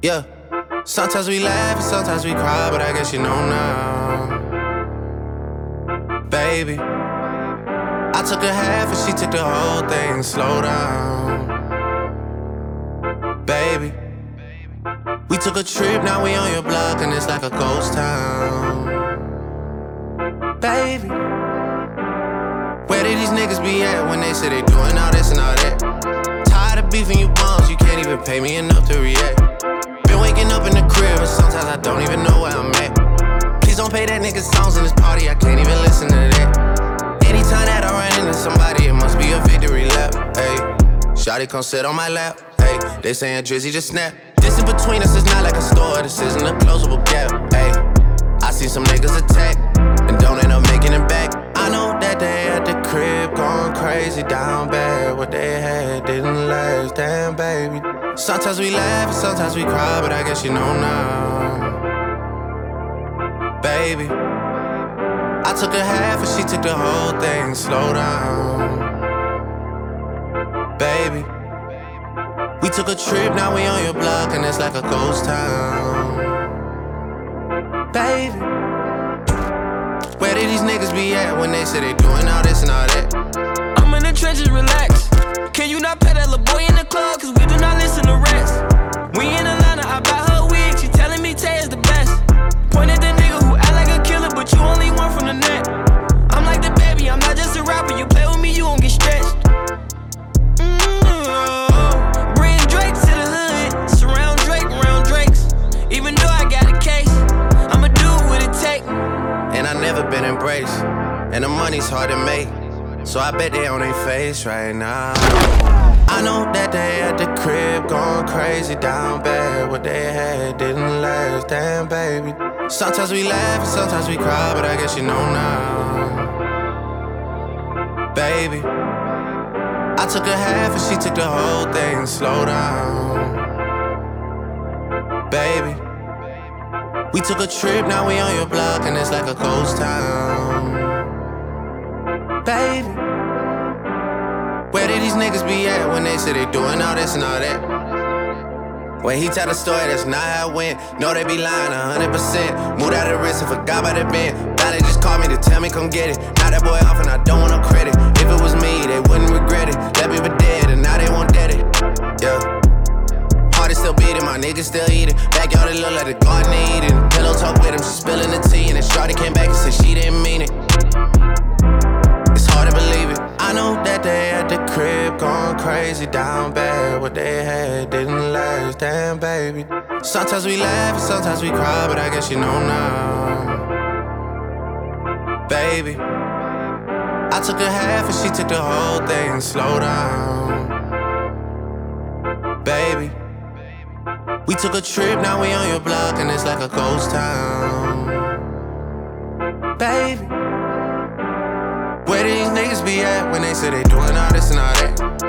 Yeah. Sometimes we laugh and sometimes we cry, but I guess you know now. Baby, I took a half and she took the whole thing. Slow down. Baby, we took a trip, now we on your block and it's like a ghost town. Baby, where did these niggas be at when they say they doing all this and all that? Tired of beefing you bums, you can't even pay me enough to react. Been waking up in the crib and sometimes I don't even know where I'm at. Please don't pay that nigga songs in this party, I can't even listen to that. Anytime that I run into somebody, it must be a victory lap. Ayy, shawty come sit on my lap. Ayy, they saying Drizzy just snap. Distance between us is not like a store, this isn't a closable gap. Ayy, I see some niggas attack and don't end up making it back. I know that they at the crib going crazy down bad. What they had didn't last, damn baby. Sometimes we laugh and sometimes we cry, but I guess you know now. Baby, I took a half and she took the whole thing. Slow down. Baby, we took a trip, now we on your block and it's like a ghost town. Baby, where did these niggas be at when they say they doing all this and all that? I'm in the trenches, relax. Can you not pet that little boy in the club? Cause we do not listen to rats. We in Atlanta, I buy her wig. She telling me Tay is the best. Point at the nigga who act like a killer, but you only one from the net. I'm like the baby, I'm not just a rapper. You play with me, you gon' get stretched. Bring Drake to the hood. Surround Drake around Drakes. Even though I got a case, I'ma do what it take. And I never been embraced, and the money's hard to make, so I bet they on their face right now. I know that they at the crib going crazy down bad. What they had didn't last, damn baby. Sometimes we laugh and sometimes we cry, but I guess you know now. Baby, I took a half and she took the whole thing. Slow down. Baby, we took a trip, now we on your block and it's like a ghost town. Baby, where did these niggas be at when they say they doing all this and all that? When he tell the story, that's not how it went. No, they be lying 100%. Moved out of the wrist and forgot about the bend. Now they just called me to tell me come get it. Now that boy off and I don't want no credit. If it was me, they wouldn't regret it. Left me for dead and now they won't dead it. Yeah. Heart is still beating, my niggas still eating. Backyard it look like the garden they eating. Pillow talk with him, she spilling the tea. And then shawty came back and said she didn't mean it. It's hard to believe it. I know that they at the crib going crazy down bad. What they had didn't last, damn baby. Sometimes we laugh and sometimes we cry, but I guess you know now. Baby, I took a half and she took the whole thing. Slow down. Baby, we took a trip, now we on your block and it's like a ghost town. Baby, where did these niggas be at when they say they doing all this and all that?